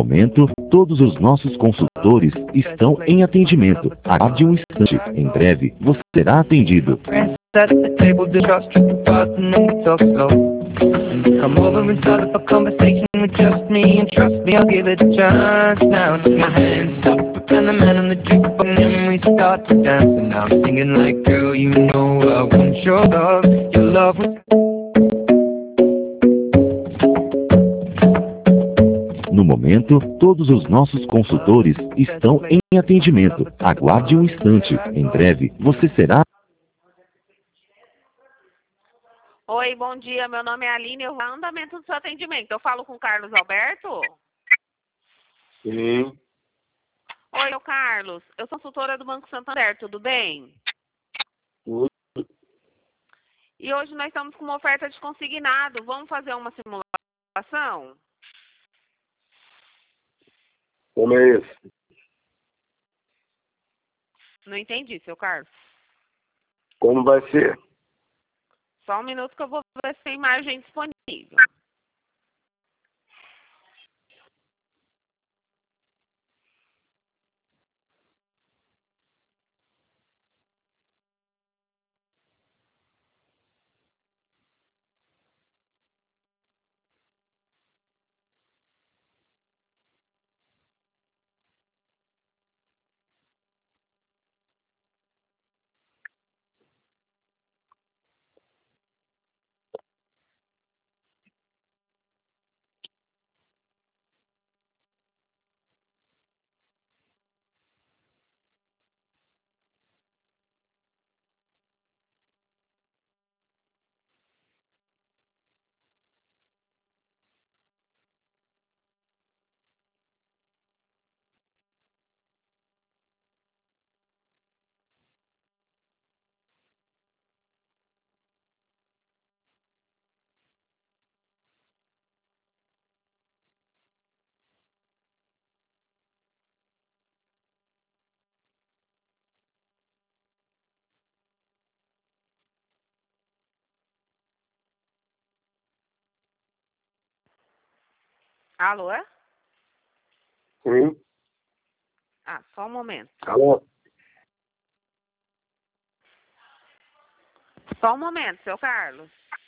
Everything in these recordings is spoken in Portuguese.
momento, todos os nossos consultores estão em atendimento. Aguarde um instante. Em breve, você será atendido. Come over and start up a conversation with just me, and trust me, I'll give it a chance. Now take my hands up and the man on the jukebox, and then we start to dance. And now I'm singing like, girl, you know I want your love. Your love was... No momento, todos os nossos consultores estão em atendimento. Aguarde um instante. Em breve, você será... Oi, bom dia. Meu nome é Aline. Eu vou ao andamento do seu atendimento. Eu falo com o Carlos Alberto? Sim. Oi, Carlos. Eu sou consultora do Banco Santander. Tudo bem? Tudo. E hoje nós estamos com uma oferta de consignado. Vamos fazer uma simulação? Como é isso? Não entendi, seu Carlos. Como vai ser? Só um minuto que eu vou ver se tem margem disponível. Alô? Sim. Ah, só um momento. Alô? Só um momento, seu Carlos.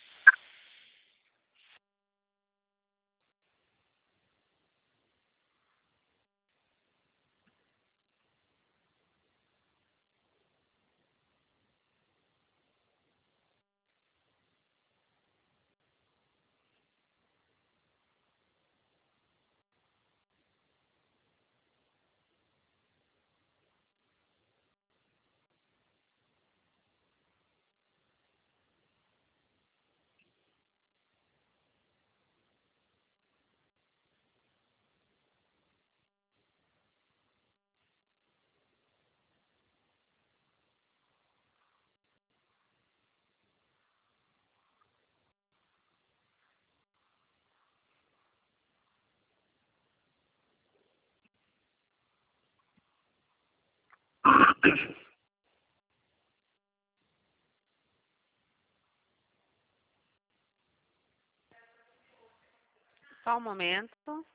Só um momento.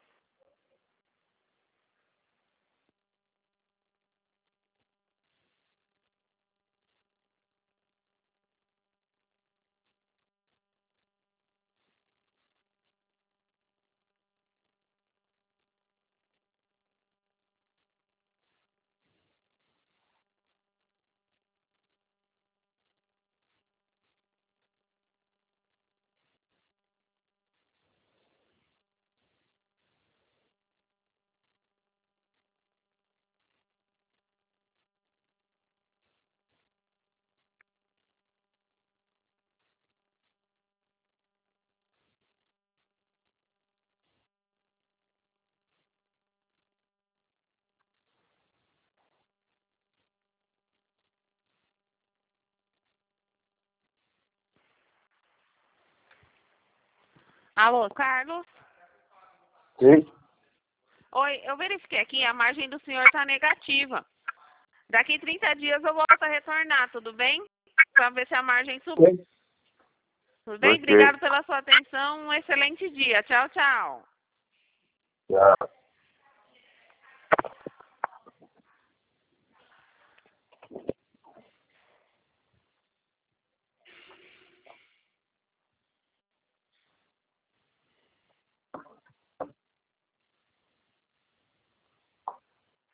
Alô, Carlos? Sim. Oi, eu verifiquei aqui, a margem do senhor está negativa. Daqui 30 dias eu volto a retornar, tudo bem? Para ver se a margem subiu. Sim. Tudo bem? Ok. Obrigado pela sua atenção. Um excelente dia. Tchau, tchau. Já.